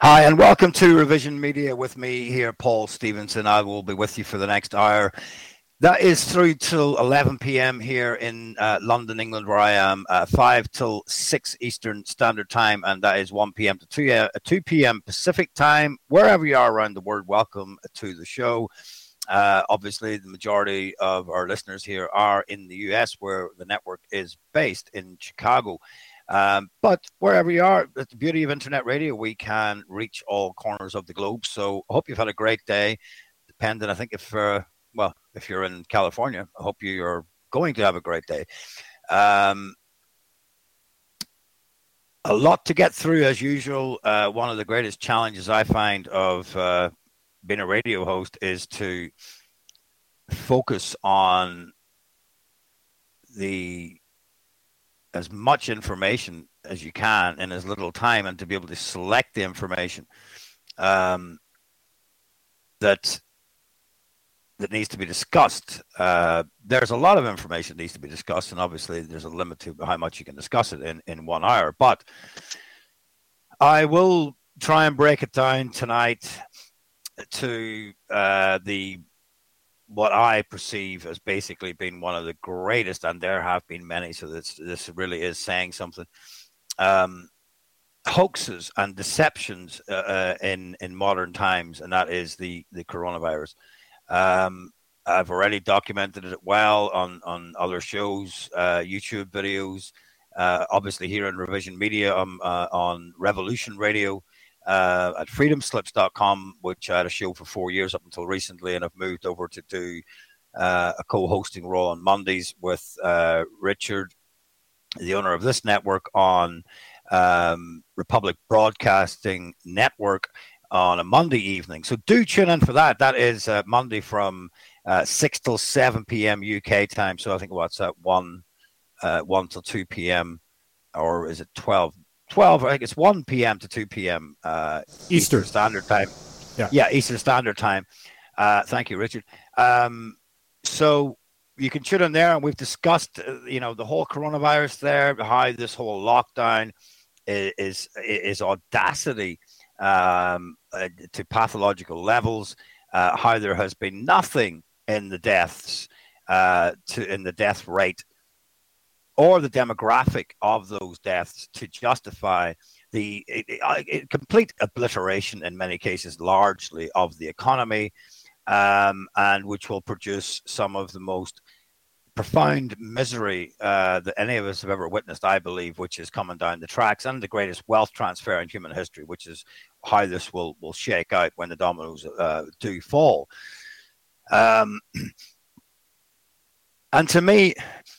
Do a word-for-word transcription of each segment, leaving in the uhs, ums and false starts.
Hi, and welcome to Revision Media with me here, Paul Stevenson. I will be with you for the next hour. That is through till eleven p.m. here in uh, London, England, where I am, uh, five till six Eastern Standard Time, and that is one p.m. to two, uh, two p.m. Pacific Time. Wherever you are around the world, welcome to the show. Uh, obviously, the majority of our listeners here are in the U S, where the network is based in Chicago. Um, but wherever you are, it's the beauty of internet radio. We can reach all corners of the globe. So I hope you've had a great day. Depending, I think if, uh, well, if you're in California, I hope you're going to have a great day. Um, a lot to get through as usual. Uh, one of the greatest challenges I find of uh, being a radio host is to focus on the as much information as you can in as little time, and to be able to select the information um, that that needs to be discussed. Uh, there's a lot of information that needs to be discussed, and obviously there's a limit to how much you can discuss it in, in one hour. But I will try and break it down tonight to uh, the what I perceive as basically being one of the greatest, and there have been many, so this this really is saying something, um, hoaxes and deceptions uh, uh, in in modern times, and that is the the coronavirus. Um, I've already documented it well on on other shows, uh, YouTube videos, uh, obviously here in Revision Media, um, uh, on Revolution Radio. Uh, at freedom slips dot com, which I had a show for four years up until recently, and I've moved over to do uh, a co-hosting role on Mondays with uh, Richard, the owner of this network, on um, Republic Broadcasting Network on a Monday evening. So do tune in for that. That is uh, Monday from uh, six till seven p.m. U K time. So I think what's that, one, uh, one till two p.m. or is it twelve? twelve, I think it's one p.m. to two p.m. Uh, Eastern Standard Time. Yeah, yeah, Eastern Standard Time. Uh, thank you, Richard. Um, so you can tune in there, and we've discussed, uh, you know, the whole coronavirus there, how this whole lockdown is is, is audacity um, uh, to pathological levels, uh, how there has been nothing in the deaths, uh, to in the death rate, or the demographic of those deaths to justify the it, it, complete obliteration, in many cases, largely of the economy, um, and which will produce some of the most profound misery uh, that any of us have ever witnessed, I believe, which is coming down the tracks, and the greatest wealth transfer in human history, which is how this will, will shake out when the dominoes uh, do fall. Um, and to me,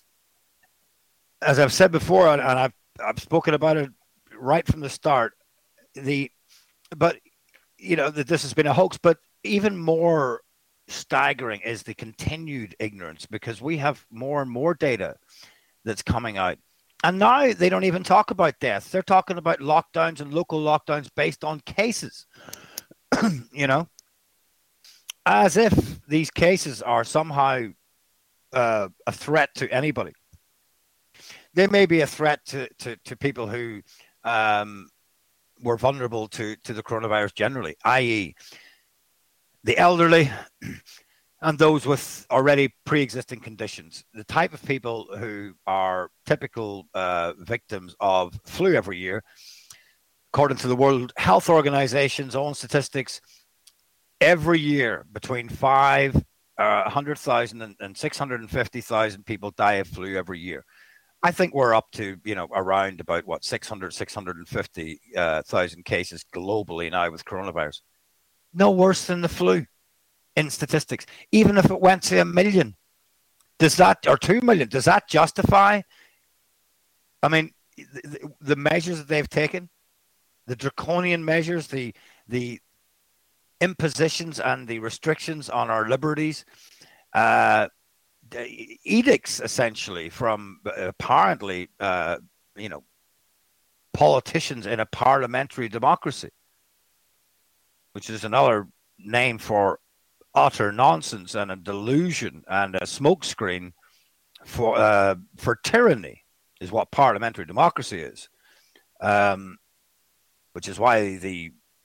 as I've said before, and I've I've spoken about it right from the start, the but you know that this has been a hoax. But even more staggering is the continued ignorance, because we have more and more data that's coming out, and now they don't even talk about deaths. They're talking about lockdowns and local lockdowns based on cases. You know, as if these cases are somehow uh, a threat to anybody. They may be a threat to, to, to people who um, were vulnerable to, to the coronavirus generally, that is the elderly and those with already pre-existing conditions, the type of people who are typical uh, victims of flu every year. According to the World Health Organization's own statistics, every year between five, uh, one hundred thousand and, and six hundred fifty thousand people die of flu every year. I think we're up to, you know, around about what, six hundred, six hundred fifty thousand uh, cases globally now with coronavirus. No worse than the flu in statistics. Even if it went to a million, does that, or two million, does that justify? I mean, the, the measures that they've taken, the draconian measures, the the impositions and the restrictions on our liberties, uh, edicts essentially from apparently, uh, you know, politicians in a parliamentary democracy, which is another name for utter nonsense and a delusion and a smokescreen for uh, for tyranny, is what parliamentary democracy is. Um, which is why the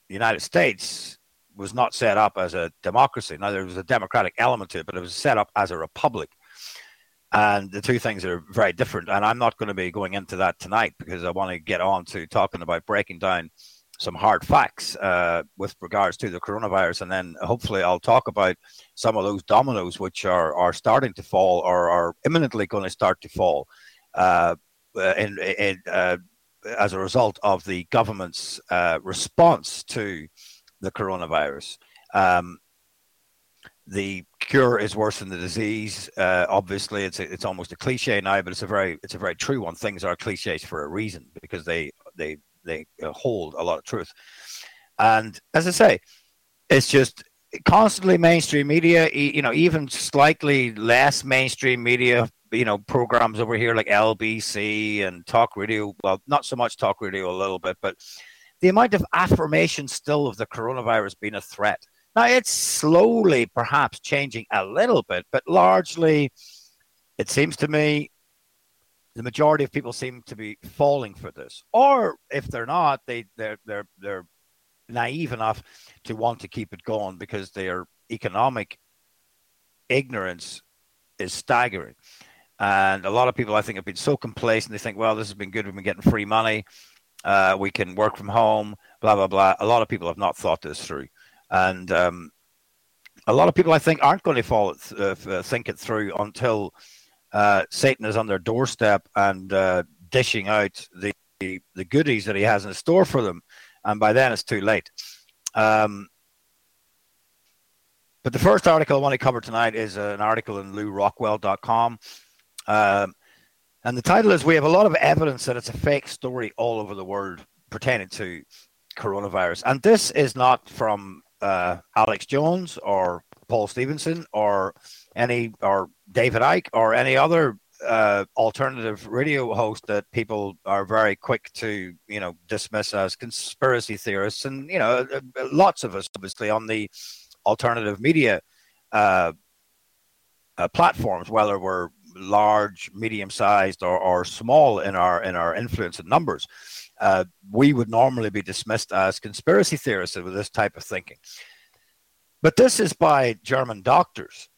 the United States was not set up as a democracy. Now, there was a democratic element to it, but it was set up as a republic. And the two things are very different. And I'm not going to be going into that tonight because I want to get on to talking about breaking down some hard facts uh, with regards to the coronavirus. And then hopefully I'll talk about some of those dominoes which are, are starting to fall or are imminently going to start to fall uh, in, in, uh, as a result of the government's uh, response to the coronavirus. Um, the cure is worse than the disease. Uh, obviously, it's a, it's almost a cliche now, but it's a very it's a very true one. Things are cliches for a reason because they they they hold a lot of truth. And as I say, it's just constantly mainstream media. You know, even slightly less mainstream media. You know, programs over here like L B C and talk radio. Well, not so much talk radio, a little bit, but the amount of affirmation still of the coronavirus being a threat. Now, it's slowly perhaps changing a little bit, but largely, it seems to me, the majority of people seem to be falling for this. Or if they're not, they, they're, they're, they're naive enough to want to keep it going because their economic ignorance is staggering. And a lot of people, I think, have been so complacent. They think, well, this has been good. We've been getting free money. Uh, we can work from home, blah, blah, blah. A lot of people have not thought this through. And um, a lot of people, I think, aren't going to fall uh, think it through until uh, Satan is on their doorstep and uh, dishing out the, the the goodies that he has in store for them. And by then, it's too late. Um, but the first article I want to cover tonight is an article in Lew Rockwell dot com. Um, and the title is, "We have a lot of evidence that it's a fake story all over the world pertaining to coronavirus." And this is not from uh, Alex Jones or Paul Stevenson or any or David Icke or any other uh, alternative radio host that people are very quick to, you know, dismiss as conspiracy theorists. And, you know, lots of us, obviously, on the alternative media uh, uh, platforms, whether we're large, medium-sized, or, or small in our in our influence and numbers, uh, we would normally be dismissed as conspiracy theorists with this type of thinking. But this is by German doctors.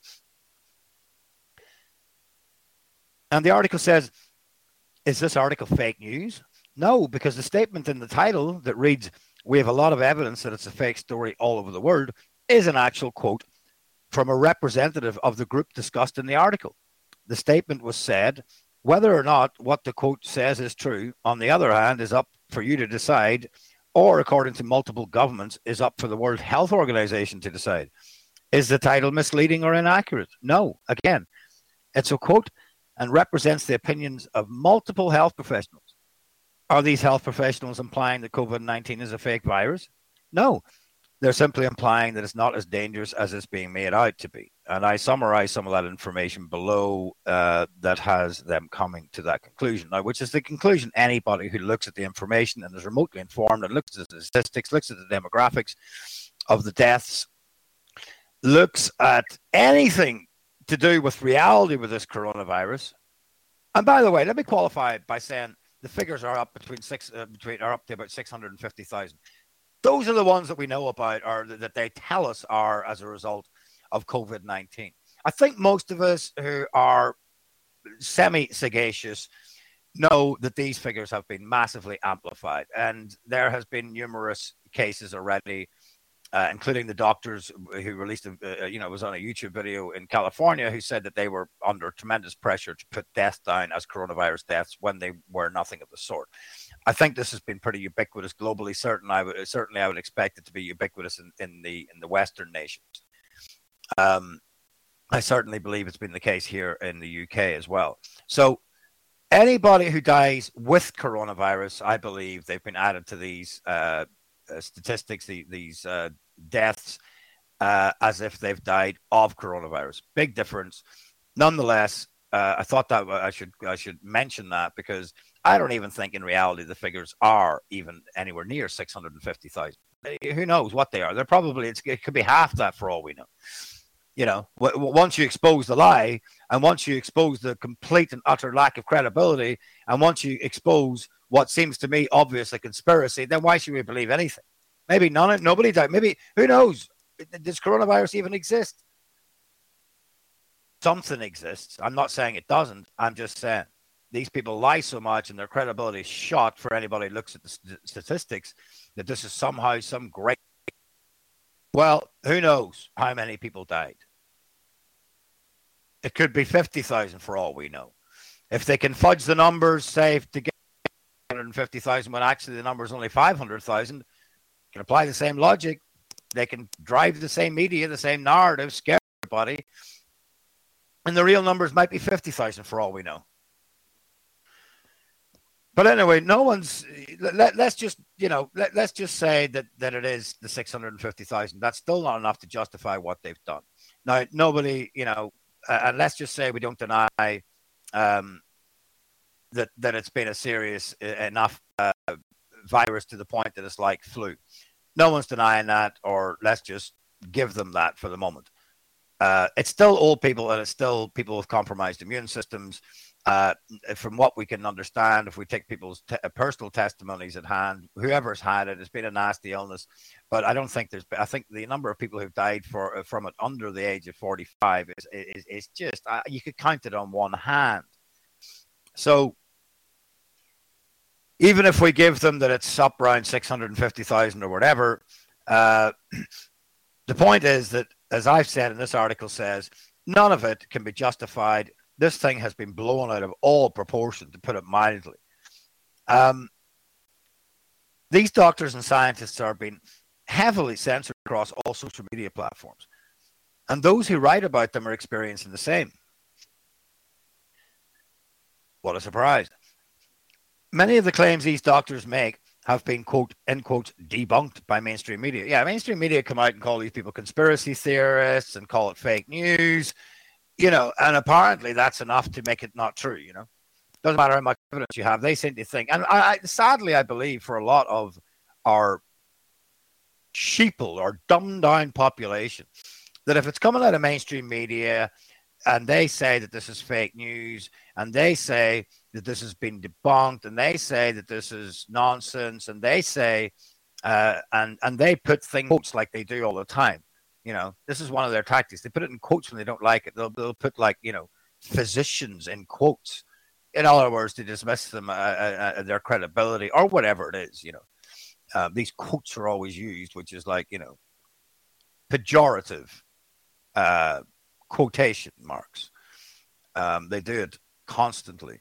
And the article says, is this article fake news? No, because the statement in the title that reads, "We have a lot of evidence that it's a fake story all over the world," is an actual quote from a representative of the group discussed in the article. The statement was said. Whether or not what the quote says is true, on the other hand, is up for you to decide, or according to multiple governments, is up for the World Health Organization to decide. Is the title misleading or inaccurate? No. Again, it's a quote and represents the opinions of multiple health professionals. Are these health professionals implying that COVID nineteen is a fake virus? No. They're simply implying that it's not as dangerous as it's being made out to be. And I summarize some of that information below uh, that has them coming to that conclusion. Now, which is the conclusion anybody who looks at the information and is remotely informed and looks at the statistics, looks at the demographics of the deaths, looks at anything to do with reality with this coronavirus. And by the way, let me qualify by saying the figures are up between six, uh, between are up to about six hundred fifty thousand. Those are the ones that we know about, or that they tell us are as a result of COVID nineteen. I think most of us who are semi-sagacious know that these figures have been massively amplified. And there has been numerous cases already, uh, including the doctors who released, a, uh, you know, it was on a YouTube video in California, who said that they were under tremendous pressure to put deaths down as coronavirus deaths when they were nothing of the sort. I think this has been pretty ubiquitous globally. Certain, I would certainly I would expect it to be ubiquitous in, in the in the Western nations. Um, I certainly believe it's been the case here in the U K as well. So anybody who dies with coronavirus, I believe they've been added to these uh, uh, statistics, the, these uh, deaths, uh, as if they've died of coronavirus. Big difference. Nonetheless, uh, I thought that I should I should mention that because I don't even think in reality the figures are even anywhere near six hundred fifty thousand. Who knows what they are? They're probably, it's, it could be half that for all we know. You know, w- once you expose the lie, and once you expose the complete and utter lack of credibility, and once you expose what seems to me obvious a conspiracy, then why should we believe anything? Maybe none, nobody died. Maybe, who knows? Does coronavirus even exist? Something exists. I'm not saying it doesn't. I'm just saying these people lie so much and their credibility is shot for anybody who looks at the st- statistics that this is somehow some great. Well, who knows how many people died? It could be fifty thousand for all we know. If they can fudge the numbers, say, to get one hundred fifty thousand when actually the number is only five hundred thousand, can apply the same logic. They can drive the same media, the same narrative, scare everybody. And the real numbers might be fifty thousand for all we know. But anyway, no one's, let, let's just, you know, let, let's just say that, that it is the six hundred fifty thousand. That's still not enough to justify what they've done. Now, nobody, you know, uh, and let's just say we don't deny um, that, that it's been a serious enough uh, virus to the point that it's like flu. No one's denying that, or let's just give them that for the moment. Uh, it's still old people, and it's still people with compromised immune systems. Uh, from what we can understand, if we take people's te- personal testimonies at hand, whoever's had it, it's been a nasty illness. But I don't think there's. I think the number of people who've died for from it under the age of forty-five is is, is just uh, you could count it on one hand. So even if we give them that it's up around six hundred fifty thousand or whatever, uh, the point is that, as I've said, and this article says, none of it can be justified. This thing has been blown out of all proportion, to put it mildly. Um, these doctors and scientists are being heavily censored across all social media platforms. And those who write about them are experiencing the same. What a surprise. Many of the claims these doctors make have been, quote, end quote, debunked by mainstream media. Yeah, mainstream media come out and call these people conspiracy theorists and call it fake news, you know, and apparently that's enough to make it not true, you know. Doesn't matter how much evidence you have, they seem to think, and I, I sadly, I believe for a lot of our sheeple or dumbed down population, that if it's coming out of mainstream media and they say that this is fake news, and they say that this has been debunked, and they say that this is nonsense, and they say, uh, and and they put things quotes like they do all the time. You know, this is one of their tactics. They put it in quotes when they don't like it. They'll they'll put like, you know, physicians in quotes. In other words, to dismiss them, uh, uh, their credibility or whatever it is. You know, uh, these quotes are always used, which is like, you know, pejorative. Uh, quotation marks. Um, they do it constantly.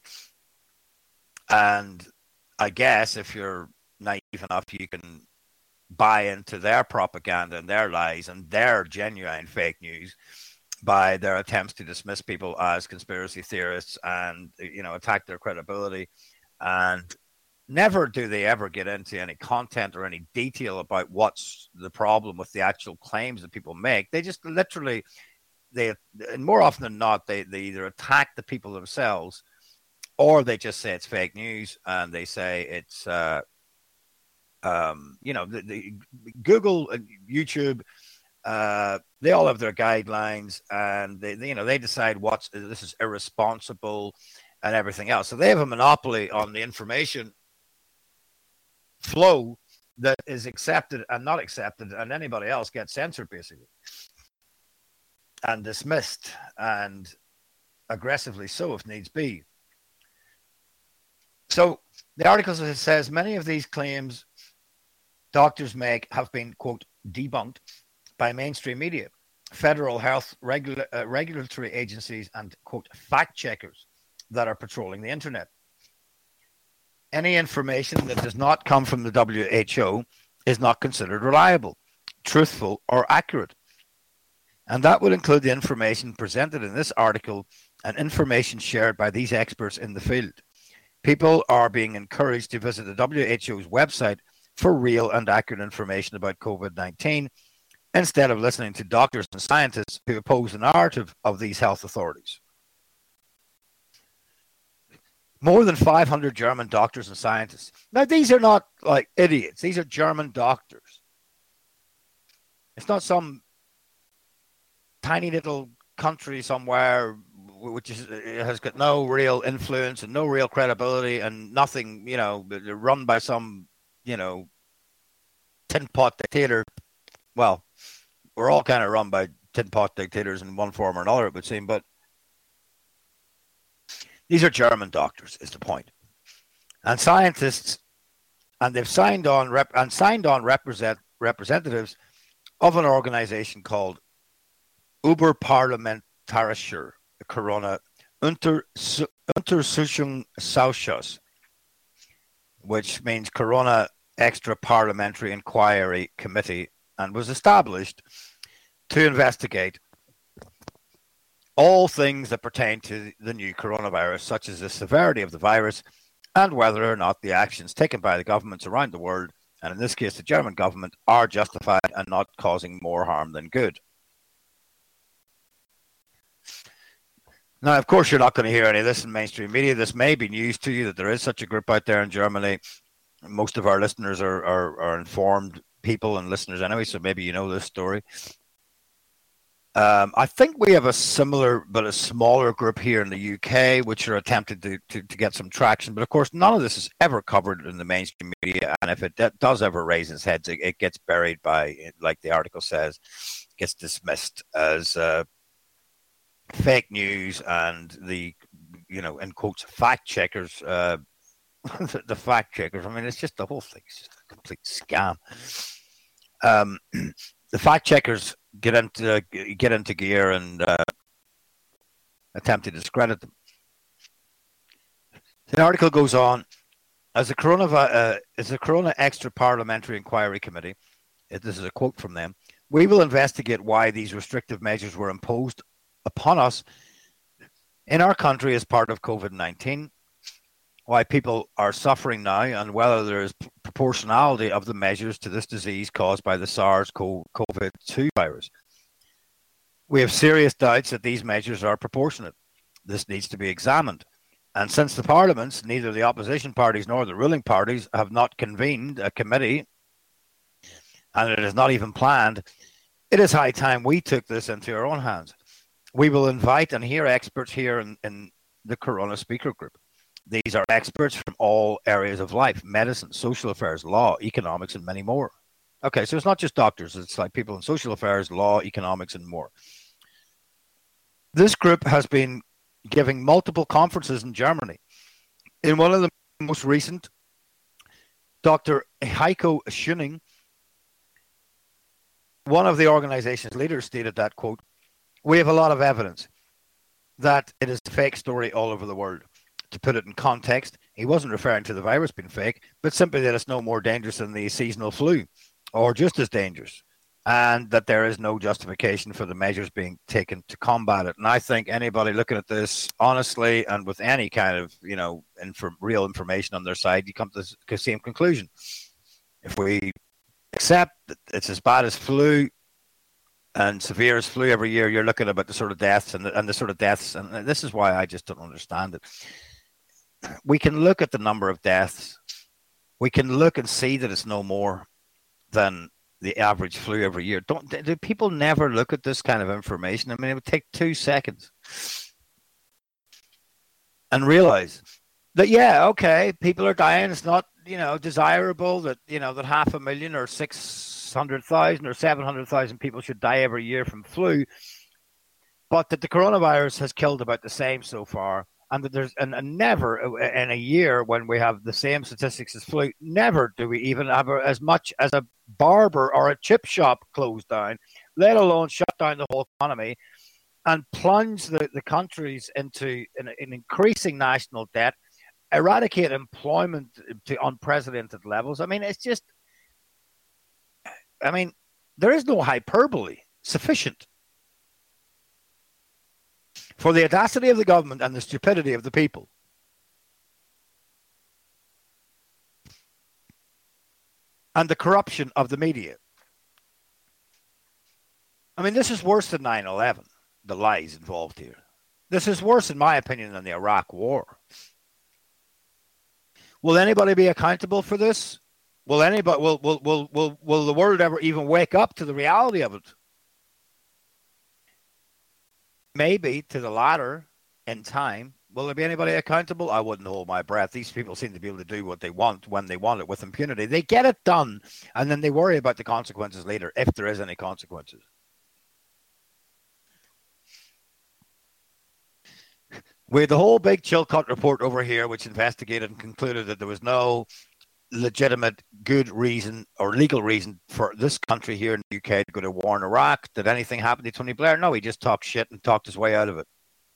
And I guess if you're naive enough, you can buy into their propaganda and their lies and their genuine fake news by their attempts to dismiss people as conspiracy theorists and, you know, attack their credibility. And never do they ever get into any content or any detail about what's the problem with the actual claims that people make. They just literally They, and more often than not, they, they either attack the people themselves, or they just say it's fake news, and they say it's, uh, um, you know, the, the Google and YouTube, uh, they all have their guidelines, and they, they, you know, they decide what's this is irresponsible and everything else. So they have a monopoly on the information flow that is accepted and not accepted, and anybody else gets censored basically. And dismissed, and aggressively so if needs be. So the article says many of these claims doctors make have been, quote, debunked by mainstream media, federal health regula- uh, regulatory agencies, and, quote, fact checkers that are patrolling the internet. Any information that does not come from the W H O is not considered reliable, truthful, or accurate. And that would include the information presented in this article and information shared by these experts in the field. People are being encouraged to visit the W H O's website for real and accurate information about COVID nineteen, instead of listening to doctors and scientists who oppose the narrative of these health authorities. More than five hundred German doctors and scientists. Now, these are not like idiots. These are German doctors. It's not some tiny little country somewhere which is, has got no real influence and no real credibility and nothing, you know, run by some, you know, tin pot dictator. Well, we're all kind of run by tin pot dictators in one form or another, it would seem, but these are German doctors, is the point. And scientists, and they've signed on rep, and signed on represent representatives of an organization called Überparlamentarischer Corona Unter, Untersuchungsausschuss, which means Corona Extra Parliamentary Inquiry Committee, and was established to investigate all things that pertain to the new coronavirus, such as the severity of the virus and whether or not the actions taken by the governments around the world, and in this case the German government, are justified and not causing more harm than good. Now, of course, you're not going to hear any of this in mainstream media. This may be news to you that there is such a group out there in Germany. Most of our listeners are, are, are informed people and listeners anyway, so maybe you know this story. Um, I think we have a similar but a smaller group here in the U K, which are attempting to, to, to get some traction. But of course, none of this is ever covered in the mainstream media. And if it does ever raise its head, it, it gets buried by, like the article says, gets dismissed as uh, fake news, and the, you know, in quotes, fact checkers, uh, the, the fact checkers. I mean, it's just the whole thing. It's just a complete scam. Um, the fact checkers get into get into gear and uh, attempt to discredit them. The article goes on, as the Corona uh, as the Corona Extra Parliamentary Inquiry Committee, this is a quote from them, we will investigate why these restrictive measures were imposed upon us in our country as part of COVID nineteen, why people are suffering now, and whether there is proportionality of the measures to this disease caused by the SARS CoV two virus. We have serious doubts that these measures are proportionate. This needs to be examined. And since the parliaments, neither the opposition parties nor the ruling parties, have not convened a committee, and it is not even planned, it is high time we took this into our own hands. We will invite and hear experts here in, in the Corona Speaker Group. These are experts from all areas of life: medicine, social affairs, law, economics, and many more. Okay, so it's not just doctors. It's like people in social affairs, law, economics, and more. This group has been giving multiple conferences in Germany. In one of the most recent, Doctor Heiko Schöning, one of the organization's leaders, stated that, quote, we have a lot of evidence that it is a fake story all over the world. To put it in context, he wasn't referring to the virus being fake, but simply that it's no more dangerous than the seasonal flu, or just as dangerous, and that there is no justification for the measures being taken to combat it. And I think anybody looking at this honestly and with any kind of, you know, inf- real information on their side, you come to the same conclusion. If we accept that it's as bad as flu and severe as flu every year, you're looking about the sort of deaths and the, and the sort of deaths, and this is why I just don't understand it. We can look at the number of deaths. We can look and see that it's no more than the average flu every year. Don't do people never look at this kind of information? I mean, it would take two seconds and realize that, yeah, okay, people are dying. It's not, you know, desirable that, you know, that half a million or six hundred thousand or seven hundred thousand people should die every year from flu, but that the coronavirus has killed about the same so far. And that there's and, and never in a year when we have the same statistics as flu, never do we even have a, as much as a barber or a chip shop closed down, let alone shut down the whole economy and plunge the, the countries into an, an increasing national debt, eradicate employment to unprecedented levels. I mean, it's just, I mean, there is no hyperbole sufficient for the audacity of the government and the stupidity of the people. And the corruption of the media. I mean, this is worse than nine eleven, the lies involved here. This is worse, in my opinion, than the Iraq War. Will anybody be accountable for this? Will anybody, will, will, will, will, will the world ever even wake up to the reality of it? Maybe to the latter in time, Will there be anybody accountable? I wouldn't hold my breath. These people seem to be able to do what they want when they want it with impunity. They get it done, and then they worry about the consequences later, if there is any consequences. We had the whole big Chilcot report over here, which investigated and concluded that there was no legitimate, good reason or legal reason for this country here in the U K to go to war in Iraq. Did anything happen to Tony Blair? No, he just talked shit and talked his way out of it.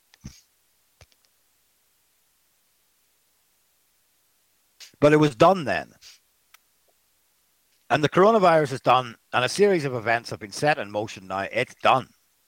But it was done then. And the coronavirus is done, and a series of events have been set in motion now. It's done.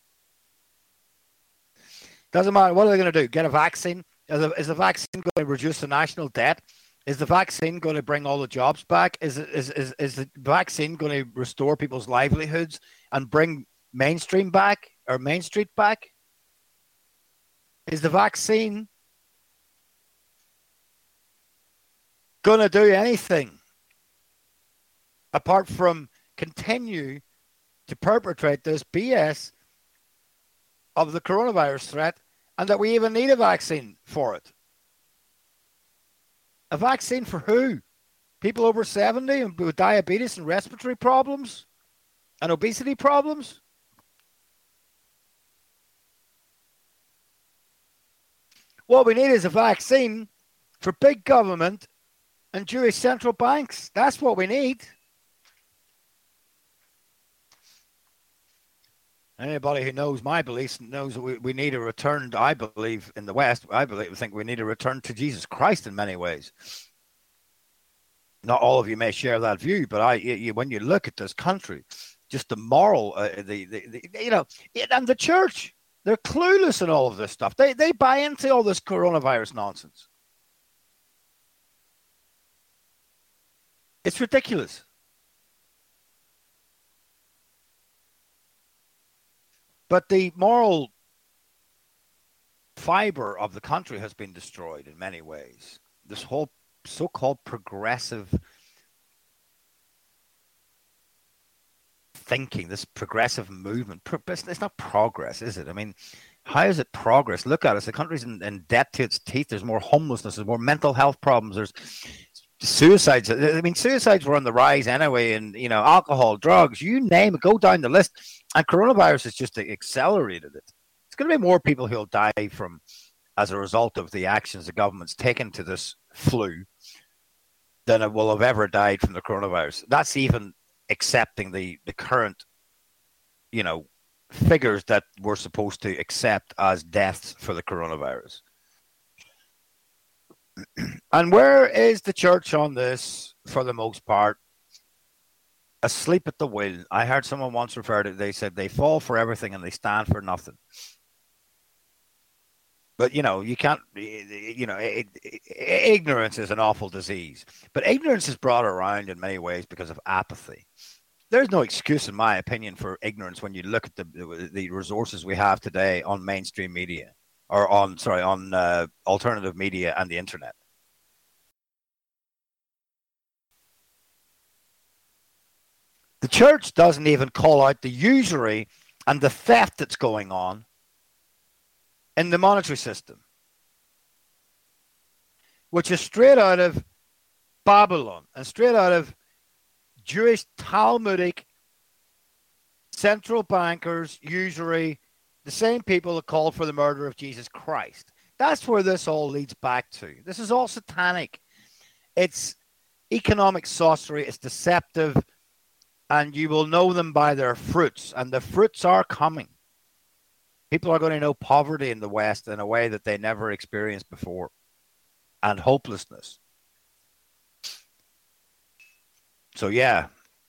Doesn't matter. What are they going to do? Get a vaccine? Is the, is the vaccine going to reduce the national debt? Is the vaccine going to bring all the jobs back? Is, is, is, is the vaccine going to restore people's livelihoods and bring mainstream back or Main Street back? Is the vaccine going to do anything apart from continue to perpetrate this B S of the coronavirus threat, and that we even need a vaccine for it? A vaccine for who? People over seventy and with diabetes and respiratory problems and obesity problems? What we need is a vaccine for big government and Jewish central banks. That's what we need. Anybody who knows my beliefs knows we, we need a return to, I believe, in the West, I believe, think we need a return to Jesus Christ in many ways. Not all of you may share that view, but I, you, when you look at this country, just the moral, uh, the, the, the, you know, and the church, they're clueless in all of this stuff. They, they buy into all this coronavirus nonsense. It's ridiculous. But the moral fiber of the country has been destroyed in many ways. This whole so-called progressive thinking, this progressive movement, it's not progress, is it? I mean, how is it progress? Look at us. The country's in, in debt to its teeth. There's more homelessness. There's more mental health problems. There's suicides. I mean, suicides were on the rise anyway, and, you know, alcohol, drugs, you name it, go down the list. And coronavirus has just accelerated it. It's going to be more people who'll die from as a result of the actions the government's taken to this flu than it will have ever died from the coronavirus. That's even accepting the, the current, you know, figures that we're supposed to accept as deaths for the coronavirus. And where is the church on this for the most part? Asleep at the wheel. I heard someone once refer to it, they said they fall for everything and they stand for nothing. But, you know, you can't, you know, it, it, ignorance is an awful disease. But ignorance is brought around in many ways because of apathy. There's no excuse, in my opinion, for ignorance when you look at the the resources we have today on mainstream media, or on, sorry, on uh, alternative media and the internet. The church doesn't even call out the usury and the theft that's going on in the monetary system, which is straight out of Babylon and straight out of Jewish Talmudic central bankers, usury, the same people that called for the murder of Jesus Christ. That's where this all leads back to. This is all satanic. It's economic sorcery. It's deceptive. And you will know them by their fruits. And the fruits are coming. People are going to know poverty in the West in a way that they never experienced before. And hopelessness. So, yeah.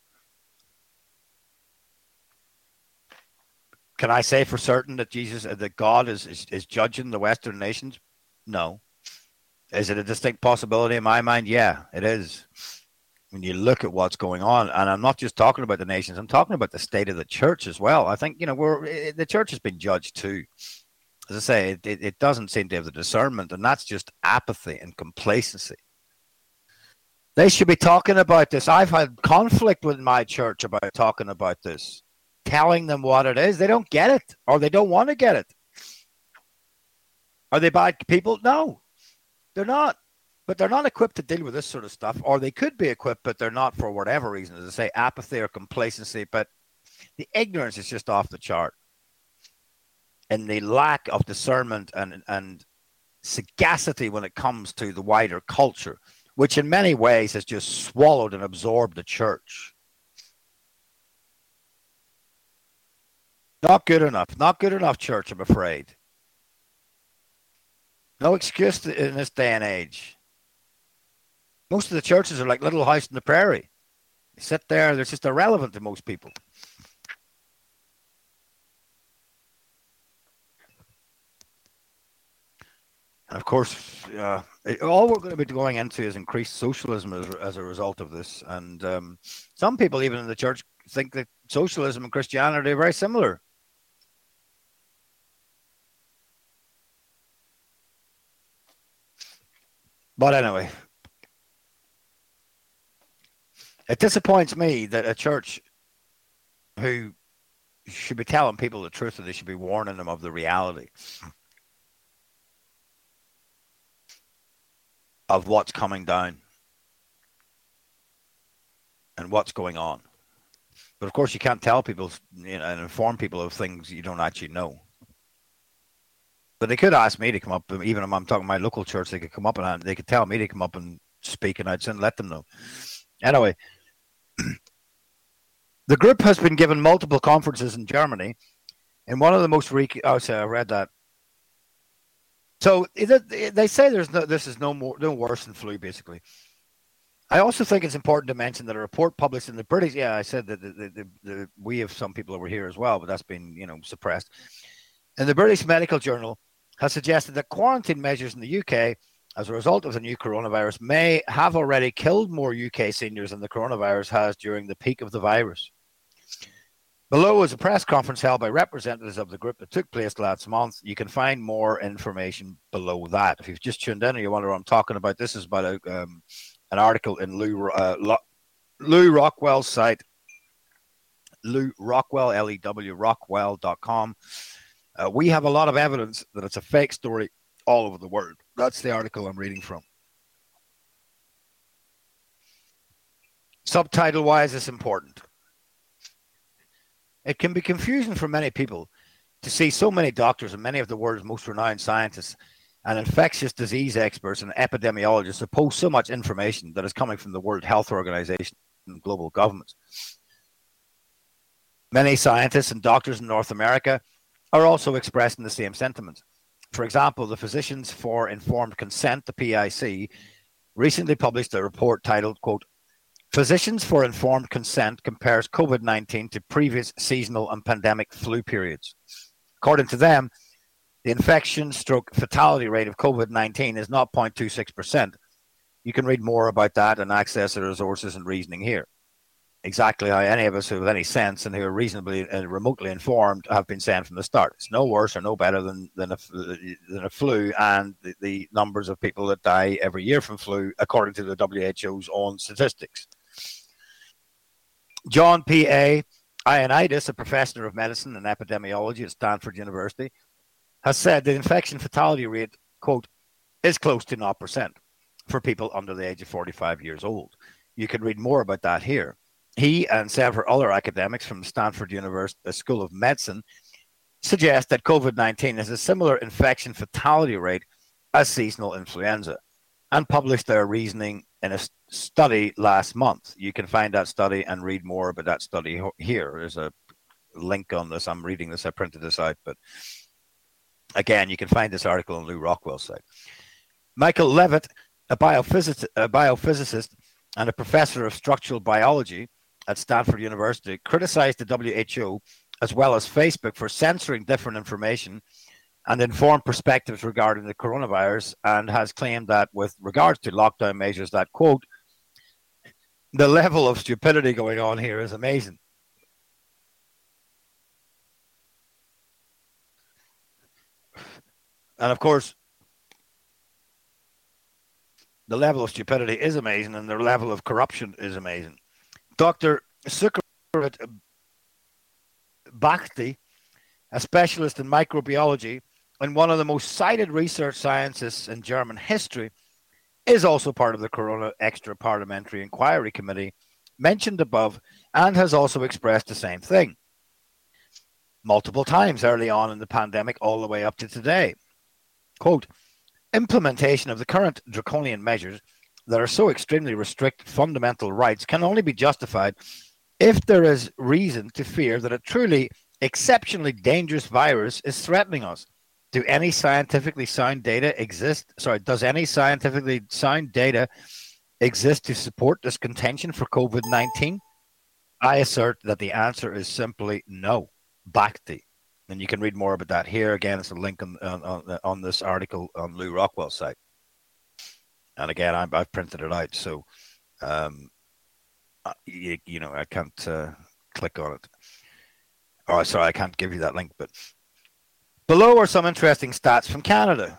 Can I say for certain that Jesus, that God is, is, is judging the Western nations? No. Is it a distinct possibility in my mind? Yeah, it is. When you look at what's going on, and I'm not just talking about the nations, I'm talking about the state of the church as well. I think, you know, we're it, the church has been judged too. As I say, it, it, it doesn't seem to have the discernment, and that's just apathy and complacency. They should be talking about this. I've had conflict with my church about talking about this, telling them what it is. They don't get it, or they don't want to get it. Are they bad people? No, they're not. But they're not equipped to deal with this sort of stuff, or they could be equipped, but they're not for whatever reason, as I say, apathy or complacency. But the ignorance is just off the chart. And the lack of discernment and, and sagacity when it comes to the wider culture, which in many ways has just swallowed and absorbed the church. Not good enough. Not good enough, church, I'm afraid. No excuse in this day and age. Most of the churches are like Little House on the Prairie. They sit there, they're just irrelevant to most people. And of course, uh, all we're going to be going into is increased socialism as, as a result of this. And um, some people, even in the church, think that socialism and Christianity are very similar. But anyway, it disappoints me that a church who should be telling people the truth, and they should be warning them of the reality of what's coming down and what's going on. But of course, you can't tell people, you know, and inform people of things you don't actually know. But they could ask me to come up, even if I'm talking my local church, they could come up and they could tell me to come up and speak, and I'd send let them know. Anyway, the group has been given multiple conferences in Germany. And one of the most re- oh, sorry, I read that. So they say there's no, this is no more, no worse than flu, basically. I also think it's important to mention that a report published in the British, yeah, I said that the, the, the, the, we have some people over here as well, but that's been, you know, suppressed. And the British Medical Journal has suggested that quarantine measures in the U K as a result of the new coronavirus may have already killed more U K seniors than the coronavirus has during the peak of the virus. Below is a press conference held by representatives of the group that took place last month. You can find more information below that. If you've just tuned in and you wonder what I'm talking about, this is about a, um, an article in Lou, uh, Lo- Lou Rockwell's site, Lou Rockwell, L E W, rockwell dot com. Uh, we have a lot of evidence that it's a fake story all over the world. That's the article I'm reading from. Subtitle, why is this important? It can be confusing for many people to see so many doctors and many of the world's most renowned scientists and infectious disease experts and epidemiologists oppose so much information that is coming from the World Health Organization and global governments. Many scientists and doctors in North America are also expressing the same sentiments. For example, the Physicians for Informed Consent, the P I C, recently published a report titled, quote, Physicians for Informed Consent compares COVID nineteen to previous seasonal and pandemic flu periods. According to them, the infection stroke fatality rate of COVID nineteen is zero point two six percent. You can read more about that and access the resources and reasoning here. Exactly how any of us who have any sense and who are reasonably and remotely informed have been saying from the start. It's no worse or no better than than a, than a flu, and the, the numbers of people that die every year from flu, according to the W H O's own statistics. John P. A. Ioannidis, a professor of medicine and epidemiology at Stanford University, has said the infection fatality rate, quote, is close to zero percent for people under the age of forty-five years old. You can read more about that here. He and several other academics from Stanford University School of Medicine suggest that COVID nineteen has a similar infection fatality rate as seasonal influenza, and published their reasoning in a study last month. You can find that study and read more about that study here. There's a link on this. I'm reading this. I printed this out. But again, you can find this article on Lou Rockwell's site. Michael Levitt, a, biophysicist, a biophysicist and a professor of structural biology at Stanford University, criticized the W H O as well as Facebook for censoring different information and informed perspectives regarding the coronavirus, and has claimed that with regards to lockdown measures that, quote, the level of stupidity going on here is amazing. And of course, the level of stupidity is amazing, and the level of corruption is amazing. Doctor Sukarat Bhakti, a specialist in microbiology, and one of the most cited research scientists in German history, is also part of the Corona Extra Parliamentary Inquiry Committee mentioned above, and has also expressed the same thing multiple times early on in the pandemic, all the way up to today. Quote, implementation of the current draconian measures that are so extremely restrict fundamental rights can only be justified if there is reason to fear that a truly exceptionally dangerous virus is threatening us. Do any scientifically sound data exist? Sorry, does any scientifically sound data exist to support this contention for COVID nineteen? I assert that the answer is simply no. Bhakti. And you can read more about that here. Again, it's a link on, on, on this article on Lou Rockwell's site. And again, I've, I've printed it out. So, um, you, you know, I can't uh, click on it. Oh, sorry, I can't give you that link. But below are some interesting stats from Canada.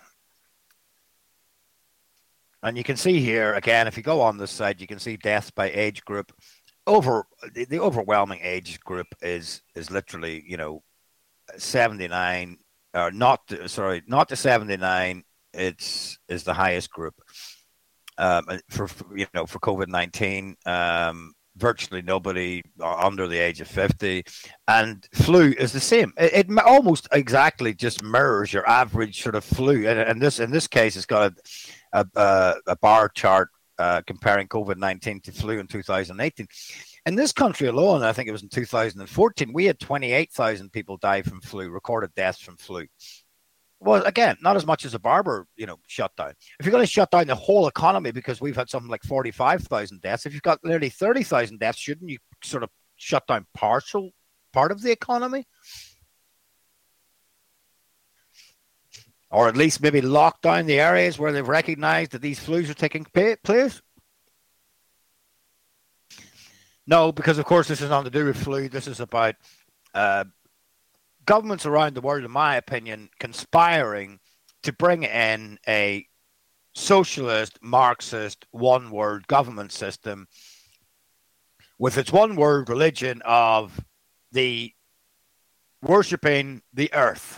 And you can see here, again, if you go on this site, you can see deaths by age group. Over the, the overwhelming age group is is literally, you know, seventy-nine, or not, sorry, not the seventy-nine, it's is the highest group um, for, for, you know, for COVID nineteen. Um, virtually nobody under the age of fifty, and flu is the same. It, it almost exactly just mirrors your average sort of flu, and, and this in this case, it's got a, a, a bar chart uh, comparing COVID nineteen to flu in two thousand eighteen. In this country alone, I think it was in two thousand fourteen, we had twenty-eight thousand people die from flu, recorded deaths from flu. Well, again, not as much as a barber, you know, shutdown. If you're going to shut down the whole economy because we've had something like forty-five thousand deaths, if you've got nearly thirty thousand deaths, shouldn't you sort of shut down partial part of the economy? Or at least maybe lock down the areas where they've recognized that these flus are taking place? No, because of course this is nothing to do with flu. This is about uh, governments around the world, in my opinion, conspiring to bring in a socialist, Marxist, one-world government system with its one-word religion of the worshipping the earth,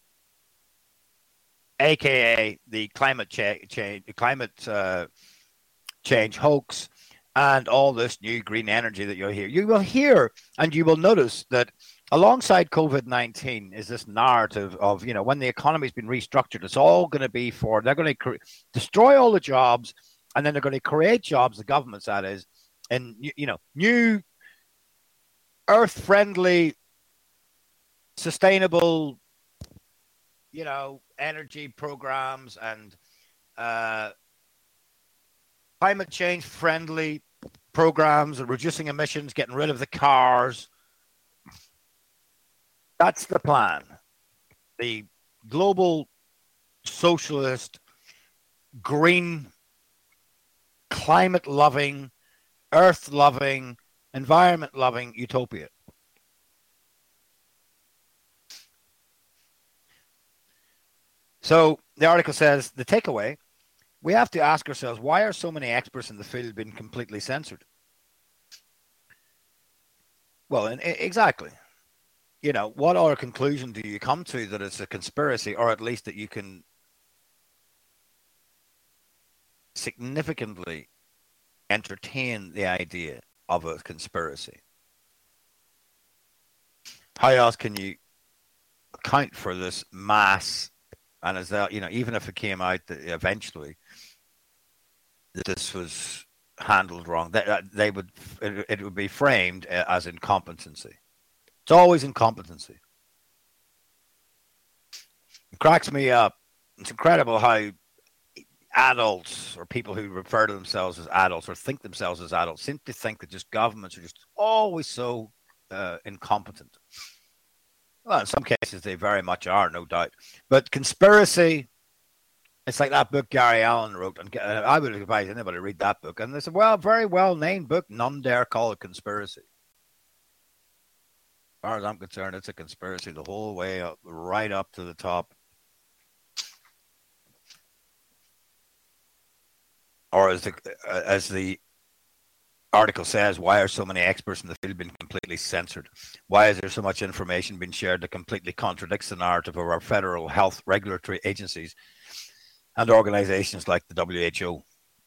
aka the climate cha- change, climate uh, change hoax, and all this new green energy that you'll hear. You will hear, and you will notice that alongside COVID nineteen is this narrative of, you know, when the economy's been restructured, it's all going to be for, they're going to cre- destroy all the jobs, and then they're going to create jobs, the government's that is, and, you know, new earth-friendly, sustainable, you know, energy programs and uh, climate change friendly programs and reducing emissions, getting rid of the cars. That's the plan. The global socialist, green, climate loving, earth loving, environment loving utopia. So the article says the takeaway, we have to ask ourselves, why are so many experts in the field being completely censored? Well, in, exactly. You know, what other conclusion do you come to that it's a conspiracy, or at least that you can significantly entertain the idea of a conspiracy? How else can you account for this mass? And as that, you know, even if it came out that eventually that this was handled wrong, they, they would it, it would be framed as incompetency. It's always incompetency. It cracks me up. It's incredible how adults or people who refer to themselves as adults or think themselves as adults seem to think that just governments are just always so uh, incompetent. Well, in some cases, they very much are, no doubt. But conspiracy, it's like that book Gary Allen wrote. And I would advise anybody to read that book. And it's a well, very well-named book. None dare call it conspiracy. As far as I'm concerned, it's a conspiracy the whole way up, right up to the top. Or as the, as the article says, why are so many experts in the field being completely censored? Why is there so much information being shared that completely contradicts the narrative of our federal health regulatory agencies and organizations like the W H O?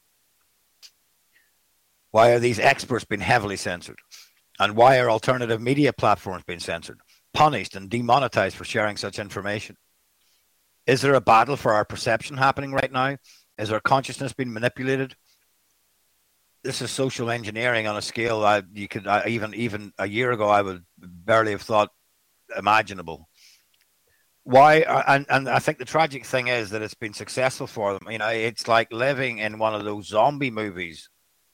Why are these experts being heavily censored? And why are alternative media platforms being censored, punished, and demonetized for sharing such information? Is there a battle for our perception happening right now? Is our consciousness being manipulated? This is social engineering on a scale I, you could I, even even a year ago I would barely have thought imaginable. Why? And and I think the tragic thing is that it's been successful for them. You know, it's like living in one of those zombie movies.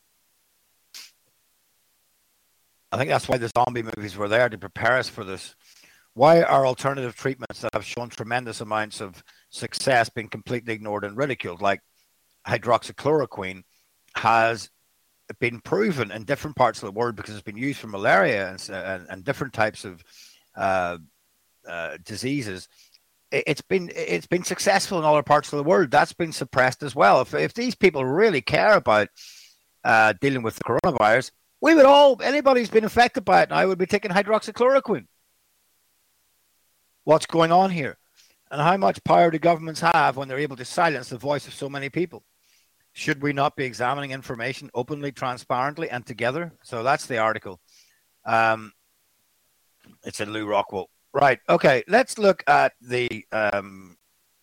I think that's why the zombie movies were there, to prepare us for this. Why are alternative treatments that have shown tremendous amounts of success being completely ignored and ridiculed? Like hydroxychloroquine has been proven in different parts of the world because it's been used for malaria and, and, and different types of uh, uh, diseases. It, it's been it's been successful in other parts of the world. That's been suppressed as well. If if these people really care about uh, dealing with the coronavirus, we would all, anybody who's been affected by it now would be taking hydroxychloroquine. What's going on here? And how much power do governments have when they're able to silence the voice of so many people? Should we not be examining information openly, transparently, and together? So that's the article. Um, it's in Lou Rockwell. Right. Okay. Let's look at the. Um,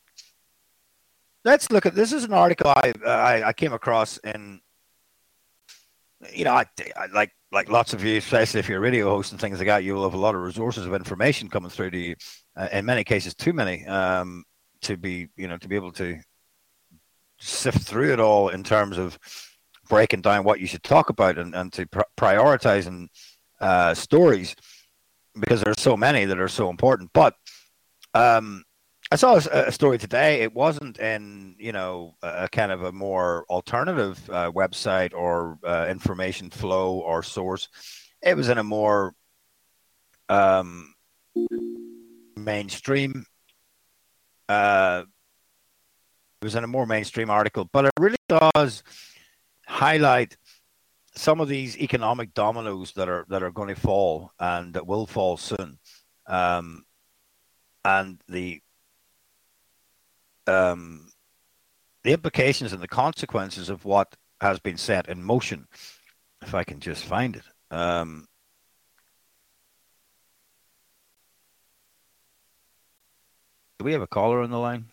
let's look at. This is an article I I, I came across in. You know, I, I like like lots of you, especially if you're a radio host and things like that, you will have a lot of resources of information coming through to you. Uh, in many cases, too many um, to be you know to be able to sift through it all in terms of breaking down what you should talk about and, and to pr- prioritizing uh, stories, because there's so many that are so important. But um, I saw a, a story today. It wasn't in, you know, a, a kind of a more alternative uh, website or uh, information flow or source. It was in a more um, mainstream uh It was in a more mainstream article, but it really does highlight some of these economic dominoes that are that are going to fall and that will fall soon, um, and the um, the implications and the consequences of what has been set in motion. If I can just find it. Um, do we have a caller on the line?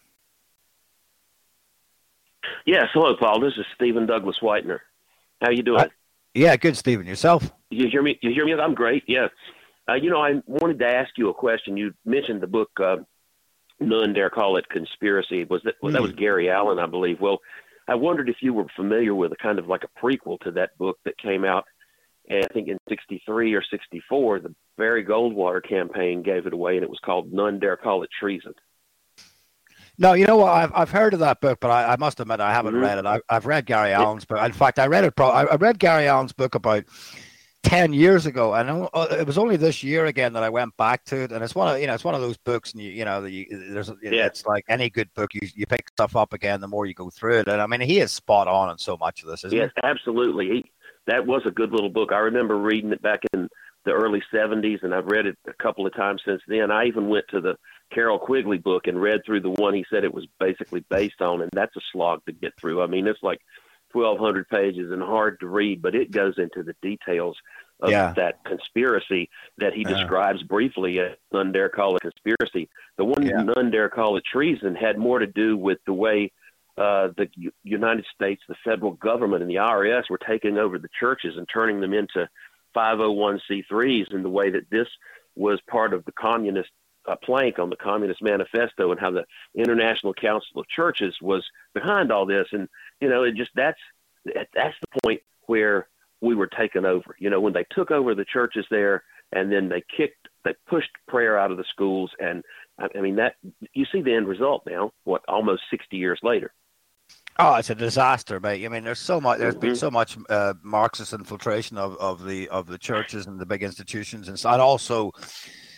Yes, hello, Paul. This is Stephen Douglas Whitener. How you doing? Uh, yeah, good, Stephen. Yourself? You hear me? You hear me? I'm great. Yeah. Uh, you know, I wanted to ask you a question. You mentioned the book uh, "None Dare Call It Conspiracy." Was that well, mm. that was Gary Allen, I believe? Well, I wondered if you were familiar with a kind of like a prequel to that book that came out, and I think in sixty-three or sixty-four. The Barry Goldwater campaign gave it away, and it was called "None Dare Call It Treason." No, you know what? I've I've heard of that book, but I, I must admit I haven't mm-hmm. read it. I, I've read Gary Allen's book. In fact, I read it. Pro- I read Gary Allen's book about ten years ago, and it was only this year again that I went back to it. And it's one of you know it's one of those books, and you you know you, there's yeah. it's like any good book, you you pick stuff up again the more you go through it. And I mean, he is spot on in so much of this, isn't yes, he? Yes, absolutely. He, that was a good little book. I remember reading it back in the early seventies, and I've read it a couple of times since then. I even went to the Carroll Quigley book and read through the one he said it was basically based on, and that's a slog to get through. I mean, it's like twelve hundred pages and hard to read, but it goes into the details of yeah. that conspiracy that he uh, describes briefly as None Dare Call It Conspiracy. The one yeah. None Dare Call It Treason had more to do with the way uh, the U- United States, the federal government, and the I R S were taking over the churches and turning them into five oh one c threes, and the way that this was part of the communist uh, plank on the Communist Manifesto, and how the International Council of Churches was behind all this. And, you know, it just, that's, that's the point where we were taken over, you know, when they took over the churches there, and then they kicked, they pushed prayer out of the schools. And I mean, that, you see the end result now, what, almost sixty years later. Oh, it's a disaster, mate. I mean, there's so much. There's mm-hmm. been so much uh, Marxist infiltration of, of the of the churches and the big institutions, and, so, and also,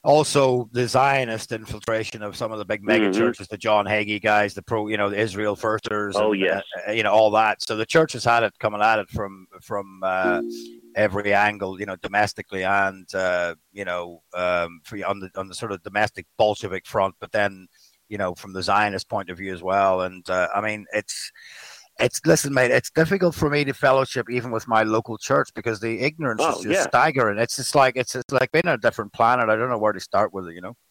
also the Zionist infiltration of some of the big mega Mhm. churches, the John Hagee guys, the pro, you know, the Israel Firsters, Oh, and, yes. uh, you know, all that. So the church has had it coming at it from from uh, every angle, you know, domestically and uh, you know, um, for, on the on the sort of domestic Bolshevik front, but then, you know, from the Zionist point of view as well. And uh, I mean, it's. It's listen, mate. It's difficult for me to fellowship even with my local church because the ignorance Oh, is just yeah. staggering. It's just like it's just like being on a different planet. I don't know where to start with it. You know,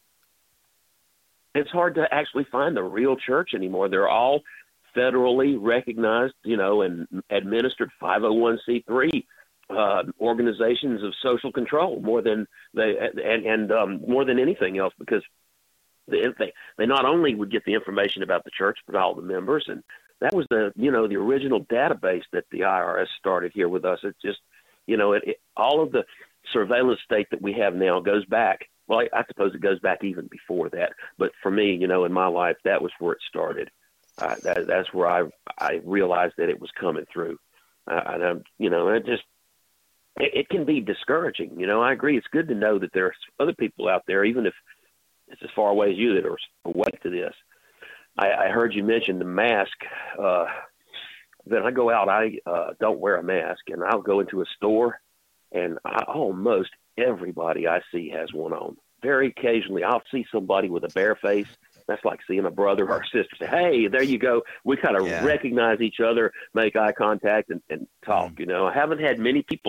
It's hard to actually find the real church anymore. They're all federally recognized, you know, and administered five oh one c three uh, organizations of social control more than they and and um, more than anything else, because they they not only would get the information about the church but all the members, and that was the, you know, the original database that the I R S started here with us. It's just, you know, it, it, all of the surveillance state that we have now goes back. Well, I, I suppose it goes back even before that. But for me, you know, in my life, that was where it started. Uh, that, that's where I I realized that it was coming through. Uh, and I'm, you know, it just it, it can be discouraging. You know, I agree. It's good to know that there's other people out there, even if it's as far away as you, that are awake to this. I, I heard you mention the mask. Uh, then I go out, I uh, don't wear a mask, and I'll go into a store, and I, almost everybody I see has one on. Very occasionally, I'll see somebody with a bare face. That's like seeing a brother or a sister say, hey, there you go. We kind of Yeah. recognize each other, make eye contact, and, and talk. Mm. You know, I haven't had many people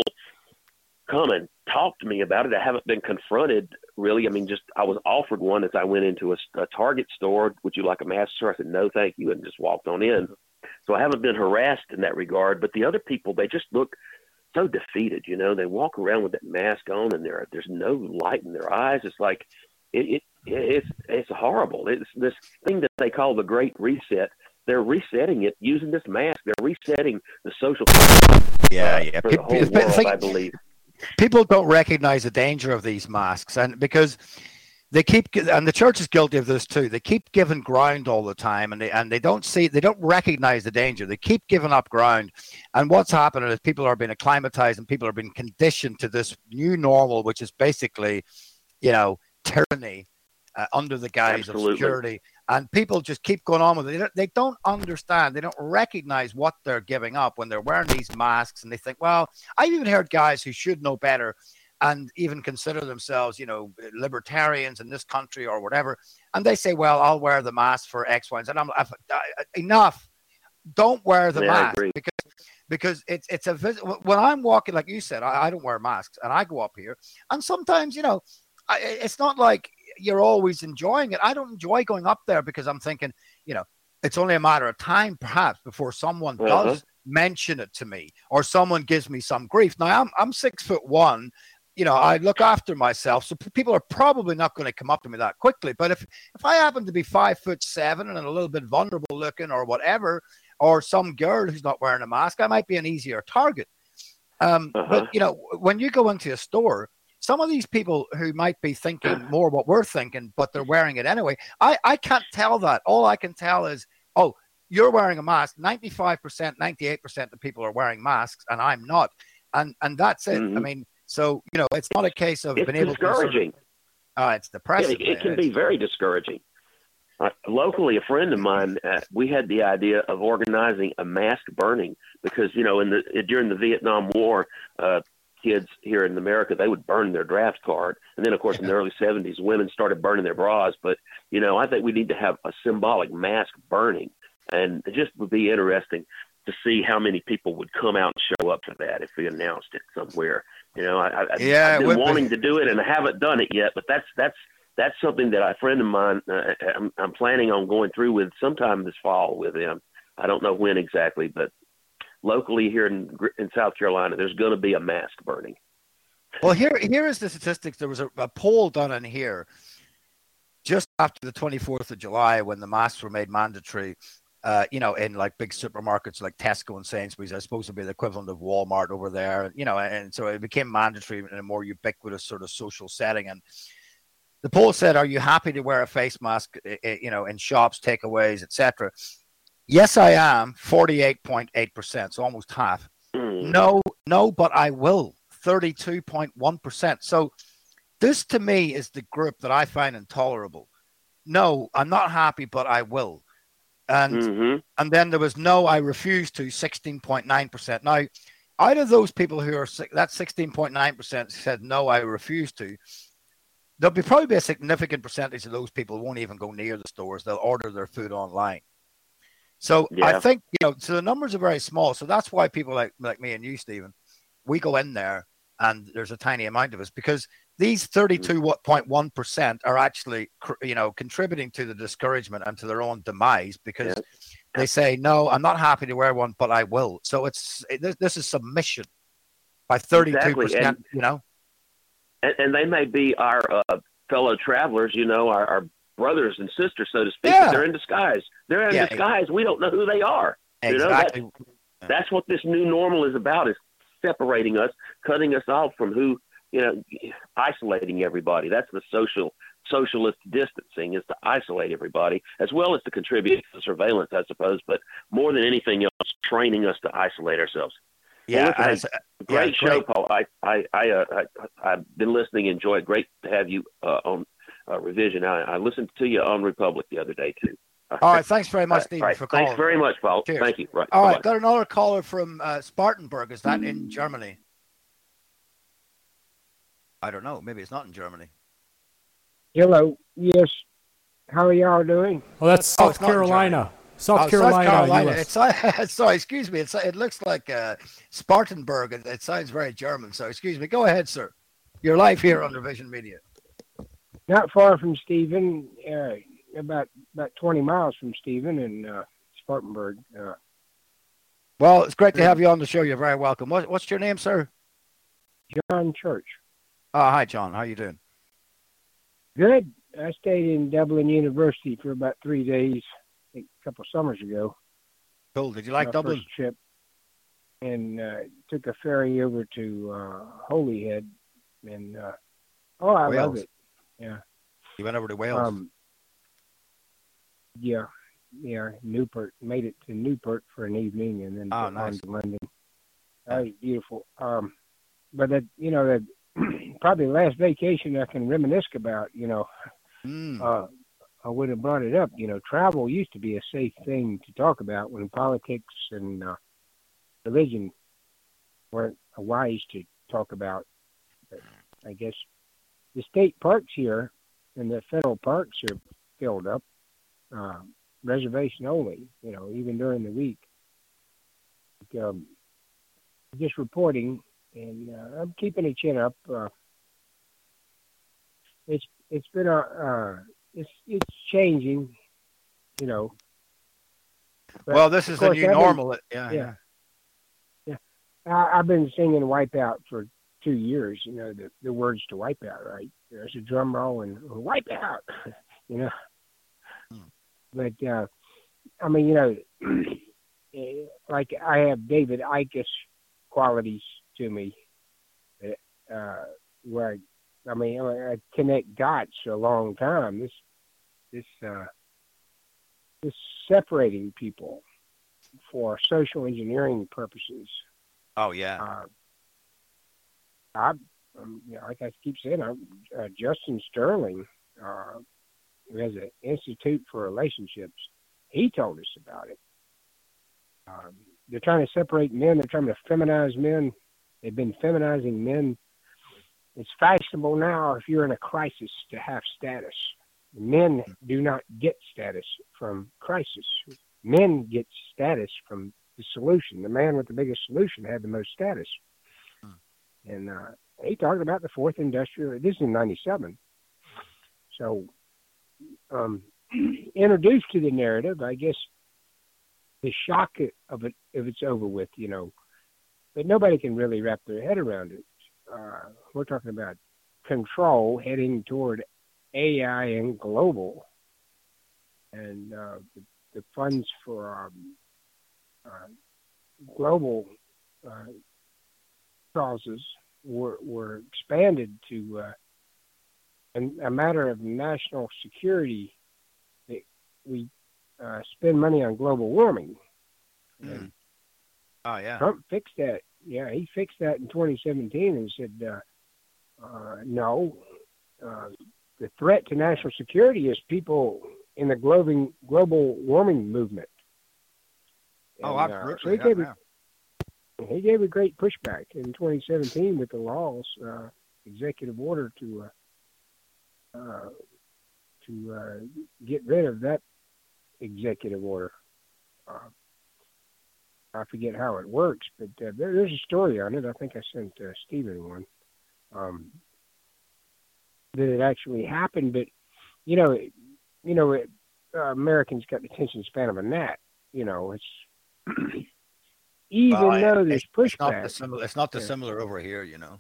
come and talk to me about it. I haven't been confronted, really. I mean, just I was offered one as I went into a, a Target store. Would you like a mask, sir? I said, no, thank you, and just walked on in. So I haven't been harassed in that regard. But the other people, they just look so defeated. You know, they walk around with that mask on, and there there's no light in their eyes. It's like it, it it's it's horrible. It's this thing that they call the Great Reset. They're resetting it using this mask. They're resetting the social yeah, uh, yeah. for Pe- the whole pe- world, think- I believe. people don't recognize the danger of these masks, and because they keep, and the church is guilty of this too, they keep giving ground all the time, and they and they don't see, they don't recognize the danger. They keep giving up ground, and what's happening is people are being acclimatized and people are being conditioned to this new normal, which is basically, you know, tyranny uh, under the guise Absolutely. of security. And people just keep going on with it. They don't, they don't understand. They don't recognize what they're giving up when they're wearing these masks. And they think, well, I've even heard guys who should know better and even consider themselves, you know, libertarians in this country or whatever. And they say, well, I'll wear the mask for X, Y, and Z. And I'm I've, uh, enough. Don't wear the Yeah, I mask agree. because because it's it's a vis- when I'm walking, like you said, I, I don't wear masks, and I go up here, and sometimes, you know, I, it's not like you're always enjoying it. I don't enjoy going up there because I'm thinking, you know, it's only a matter of time perhaps before someone Uh-huh. does mention it to me or someone gives me some grief. Now I'm I'm six foot one. You know, I look after myself, so p- people are probably not going to come up to me that quickly. But if if I happen to be five foot seven and a little bit vulnerable looking or whatever, or some girl who's not wearing a mask, I might be an easier target. Um, Uh-huh. But, you know, when you go into a store, some of these people who might be thinking more what we're thinking, but they're wearing it anyway, I, I can't tell that. All I can tell is, oh, you're wearing a mask. ninety-five percent, ninety-eight percent of people are wearing masks, and I'm not. And and that's it. Mhm. I mean, so, you know, it's not a case of It's being able to. Sort of, discouraging. uh, it's Yeah, depressing. it, it can man. be It's- very discouraging. Uh, locally, a friend of mine, uh, we had the idea of organizing a mask burning because, you know, in the during the Vietnam War, uh, kids here in America, they would burn their draft card. And then, of course, in the early seventies, women started burning their bras. But, you know, I think we need to have a symbolic mask burning. And it just would be interesting to see how many people would come out and show up for that if we announced it somewhere. You know, I, I, Yeah, I've it been would be. wanting to do it, and I haven't done it yet. But that's that's that's something that a friend of mine, uh, I'm, I'm planning on going through with sometime this fall with him. I don't know when exactly, but locally here in in South Carolina, there's going to be a mask burning. Well, here here is the statistics. There was a, a poll done in here just after the twenty-fourth of July when the masks were made mandatory. Uh, you know, in like big supermarkets like Tesco and Sainsbury's, are supposed to be the equivalent of Walmart over there. You know, and so it became mandatory in a more ubiquitous sort of social setting. And the poll said, "Are you happy to wear a face mask? You know, in shops, takeaways, et cetera" Yes, I am. forty-eight point eight percent, so almost half. Mm. No, no, but I will. thirty-two point one percent. So This to me is the group that I find intolerable. No, I'm not happy, but I will. And Mm-hmm. and then there was no, I refuse to, sixteen point nine percent. Now, out of those people who are that sixteen point nine percent said no, I refuse to, there'll be probably be a significant percentage of those people who won't even go near the stores. They'll order their food online. So Yeah. I think, you know, so the numbers are very small. So that's why people like like me and you, Stephen, we go in there and there's a tiny amount of us, because these thirty-two point one percent are actually, you know, contributing to the discouragement and to their own demise, because yeah. they say, no, I'm not happy to wear one, but I will. So it's this, this is submission by thirty-two percent, exactly. and, you know. And, and they may be our uh, fellow travelers, you know, our, our brothers and sisters, so to speak. Yeah. But they're in disguise. They're in yeah. disguise. We don't know who they are. Exactly. You know, that's, that's what this new normal is about, is separating us, cutting us off from who, you know, isolating everybody. That's the social socialist distancing, is to isolate everybody, as well as to contribute to surveillance, I suppose, but more than anything else, training us to isolate ourselves. Yeah, hey, listen, hey, great yeah, show, great. Paul. I, I, I, uh, I, I've been listening, enjoyed. Great to have you uh, on uh, Revision. I, I listened to you on Republic the other day too. All right, thanks very much, Stephen, right. for calling. Thanks very much, Paul. Cheers. Thank you. Right. All Bye-bye. right, got another caller from uh, Spartanburg. Is that in Germany? I don't know. Maybe it's not in Germany. Hello. Yes. How are y'all doing? Well, that's oh, South Carolina. South, oh, Carolina, South Carolina. U S. It's uh, sorry, excuse me. It's it looks like uh, Spartanburg. It, it sounds very German. So excuse me. Go ahead, sir. You're live here on Revision Media. Not far from Stephen. Uh, about about twenty miles from Stephen in uh, Spartanburg. Uh, well, it's great to have you on the show. You're very welcome. What, what's your name, sir? John Church. Oh, hi, John. How you doing? Good. I stayed in Dublin University for about three days I think, a couple of summers ago. Cool. Did you like My Dublin? First trip, and uh, took a ferry over to uh, Holyhead, and uh, oh, I Wales. love it. Yeah. You went over to Wales. Um, yeah, yeah. Newport, made it to Newport for an evening, and then oh, on nice. to London. That was beautiful. Um, but that, you know, that probably the last vacation I can reminisce about. You know, mm. uh, I would have brought it up. You know, travel used to be a safe thing to talk about when politics and uh, religion weren't wise to talk about. But I guess the state parks here and the federal parks are filled up, uh, reservation only, you know, even during the week. Um, just reporting, and uh, I'm keeping a chin up. Uh, it's it's been a uh, it's it's changing, you know. But well, this is the new I've normal. Been, yeah, yeah, yeah. I, I've been singing Wipeout for two years. You know, the the words to Wipeout, right? There's a drum roll and wipe out, you know. Hmm. But uh, I mean, you know, like I have David Icke qualities to me, uh, where I, I mean I connect dots a long time. This this uh, this separating people for social engineering purposes. Oh yeah. Uh, I, um, you know, like I keep saying, I'm, uh, Justin Sterling, uh, who has an Institute for Relationships, he told us about it. Um, they're trying to separate men. They're trying to feminize men. They've been feminizing men. It's fashionable now, if you're in a crisis, to have status. Men do not get status from crisis. Men get status from the solution. The man with the biggest solution had the most status. Hmm. And uh, he talked about the fourth industrial. This is in ninety-seven. So, um, introduced to the narrative, I guess, the shock of it if it's over with, you know, but nobody can really wrap their head around it. Uh, we're talking about control heading toward A I and global, and uh, the, the funds for um, uh, global uh, causes were, were expanded to uh, a, a matter of national security. That we uh, spend money on global warming. Mm. Oh yeah. Trump fixed that. Yeah, he fixed that in twenty seventeen and said, uh, uh, no, uh, the threat to national security is people in the global global warming movement. And, oh, absolutely. Uh, so he, yeah, gave yeah. a, he gave a great pushback in twenty seventeen with the laws, uh, executive order to uh, uh, to uh, get rid of that executive order. Uh, I forget how it works, but uh, there, there's a story on it. I think I sent uh, Stephen one. Um, that it actually happened, but you know, it, you know, it, uh, Americans got the attention span of a gnat. You know, it's even Well, though it, there's it's, it's not pushback. dissimilar. It's not Yeah. dissimilar over here, you know.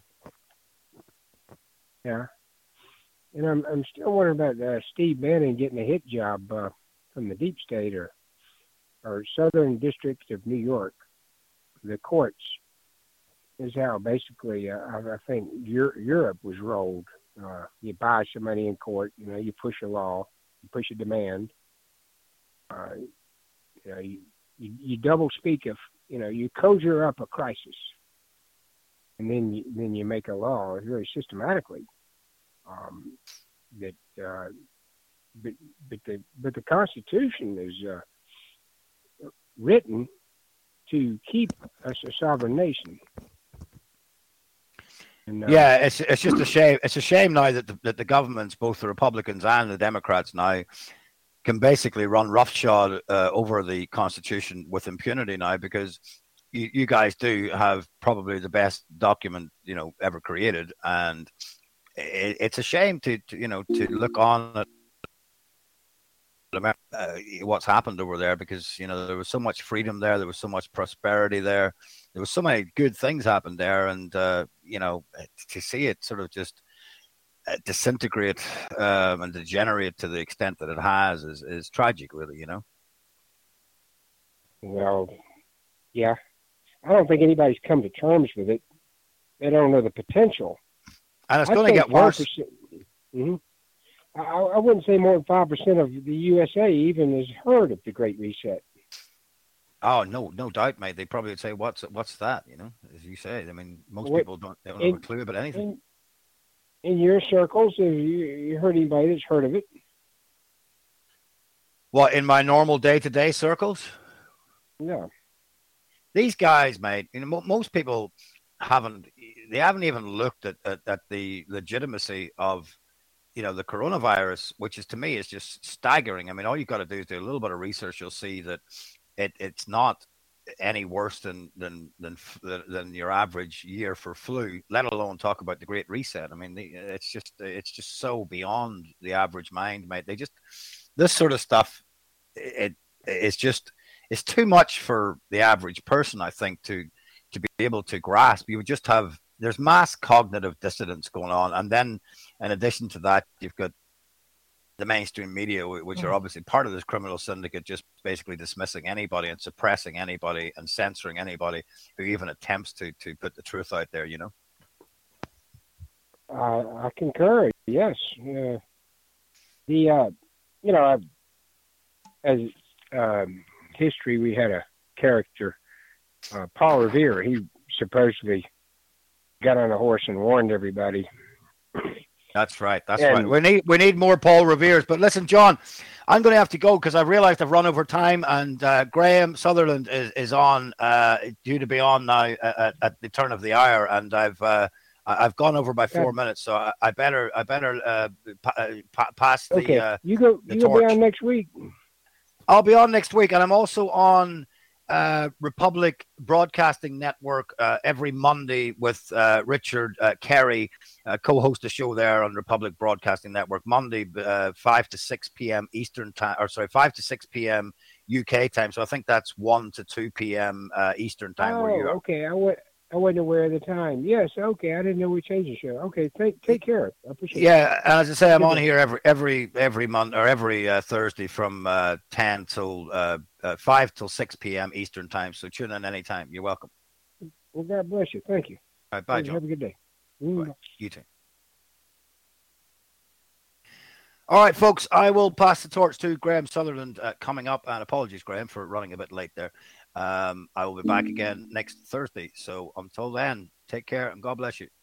Yeah, and I'm I'm still wondering about uh, Steve Bannon getting a hit job uh, from the deep state or or Southern District of New York. The courts is how basically uh, I, I think Euro- Europe was rolled. Uh, you buy somebody in court, you know, you push a law, you push a demand. Uh, you know, you, you, you double speak of, you know, you conjure up a crisis, and then you, then you make a law very systematically. Um, that, uh, but but the but the Constitution is uh, written to keep us a sovereign nation. And, uh, Yeah, it's it's just a shame. It's a shame now that the, that the governments, both the Republicans and the Democrats, now can basically run roughshod uh, over the Constitution with impunity now, because you, you guys do have probably the best document, you know, ever created, and it, it's a shame to, to you know to look on at uh, what's happened over there, because you know there was so much freedom there, there was so much prosperity there, there was so many good things happened there, and uh, you know to see it sort of just uh, disintegrate um, and degenerate to the extent that it has is is tragic, really. You know. Well, yeah, I don't think anybody's come to terms with it. They don't know the potential. And it's I going to think get worse. Mm-hmm. I, I wouldn't say more than five percent of the U S A even has heard of the Great Reset. Oh no, no doubt, mate. They probably would say, "What's what's that?" You know, as you say. I mean, most What, people don't, they don't in, have a clue about anything. In, in your circles, have you, you heard anybody that's heard of it? What, in my normal day-to-day circles? Yeah. These guys, mate. You know, mo- most people haven't. They haven't even looked at, at at the legitimacy of, you know, the coronavirus, which is, to me, is just staggering. I mean, all you've got to do is do a little bit of research. You'll see that it it's not any worse than than than than your average year for flu, let alone talk about the Great Reset. I mean, it's just it's just so beyond the average mind, mate. They just, this sort of stuff, it it's just it's too much for the average person, I think, to to be able to grasp. You would just have, there's mass cognitive dissonance going on, and then in addition to that, you've got the mainstream media, which are obviously part of this criminal syndicate, just basically dismissing anybody and suppressing anybody and censoring anybody who even attempts to to put the truth out there, you know? Uh, I concur, yes. Uh, the, uh, you know, I, as um, history, we had a character, uh, Paul Revere. He supposedly got on a horse and warned everybody. That's right. That's and, right. We need we need more Paul Reveres. But listen, John, I'm going to have to go because I've realized I've run over time, and uh, Graham Sutherland is is on uh, due to be on now at, at the turn of the hour, and I've uh, I've gone over by four yeah. minutes, so I, I better I better uh, pa- pa- pass the okay. Uh, you go. the You torch. go be on next week. I'll be on next week, and I'm also on uh, Republic Broadcasting Network uh, every Monday with uh, Richard uh, Kerry, uh, co-host a show there on Republic Broadcasting Network. Monday, uh, five to six p.m. Eastern time, or sorry, five to six p.m. U K time. So I think that's one to two p.m. Uh, Eastern time. Oh, where you are. okay. I went. I wasn't aware of the time. Yes, okay. I didn't know we changed the show. Okay, take take care. I appreciate yeah, it. Yeah, as I say, I'm on here every every every month or every uh, Thursday from uh, ten till uh, uh, five till six p.m. Eastern time. So tune in anytime. You're welcome. Well, God bless you. Thank you. All right, bye, John. Have a good day. Mm. Bye. You too. All right, folks, I will pass the torch to Graham Sutherland uh, coming up. And apologies, Graham, for running a bit late there. Um, I will be back again next Thursday. So until then, take care and God bless you.